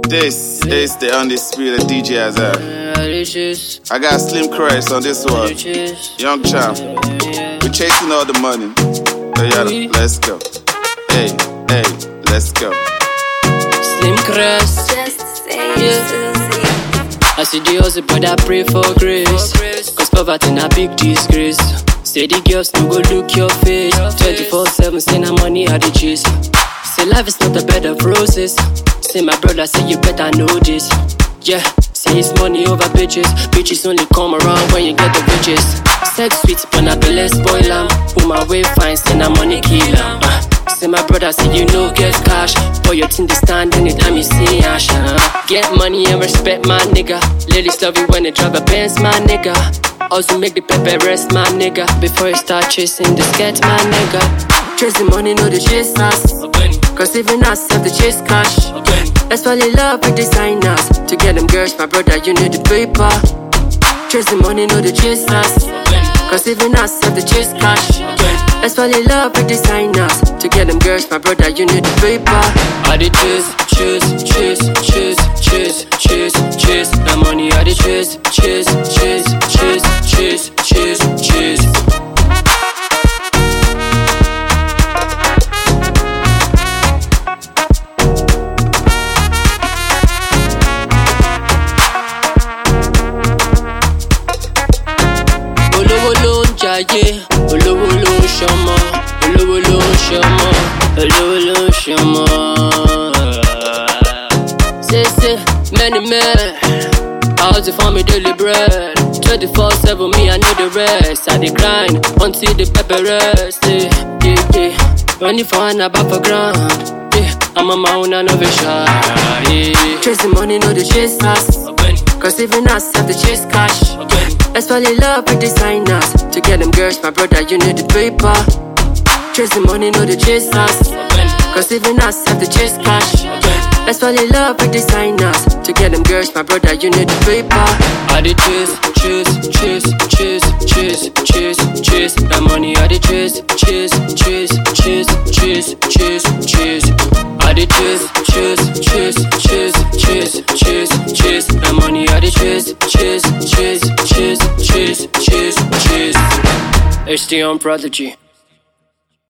This is the undisputed DJ Azar. I got Slim Christ on this one. Young champ. We're chasing all the money. So yeah, let's go. Hey, let's go. Slim Christ. I see the hustle, but I pray for grace. Cause poverty na big disgrace. Say the girls no go look your face. 24/7, say na money I dey chase. Say life is not a bed of roses. Say my brother, say you better know this. Yeah, say it's money over bitches. Bitches only come around when you get the riches. Sex sweet, but I be less spoil 'em. Woman way fine, say na money kill 'em. Say my brother, say you no get cash, but your team they stand anytime you see ash. Get money and respect my nigga. Ladies love you when they drive a Benz, my nigga. Also make the pepper rest, my nigga. Before you start chasing the sketch, my nigga. Chasing money, no they chase us. Cause even us have to chase cash. That's why they love with designers. To get them girls, my brother, you need the paper. Chasing money, no they chase us. Cause even us have to chase cash. That's why they love with designers. To get them girls, my brother, you need the paper. I did chase. That money I did chase. Olówó ló ń jayé, olówó ló ń ṣọmọ, olówó ló ń ṣọmọ, olówó ló ń ṣọmọ. Say, many men, how's it for me daily bread? 24/7, me I know the rest. I dey grind until the pepper rest. Yeah. Running for an about for ground. Yeah, I'm on my own innovation. Yeah. Chasing money, no they chase us. Cause even us have to chase cash. That's why they love with designers. To get them girls, my brother, you need the paper. Chasing money, no they chase us. Cause even us have to chase cash. That's why they love with designers. To get them girls, my brother, you need the paper. I did chase. That money I did chase. I did chase. That money I did chase. HT on Prodigy.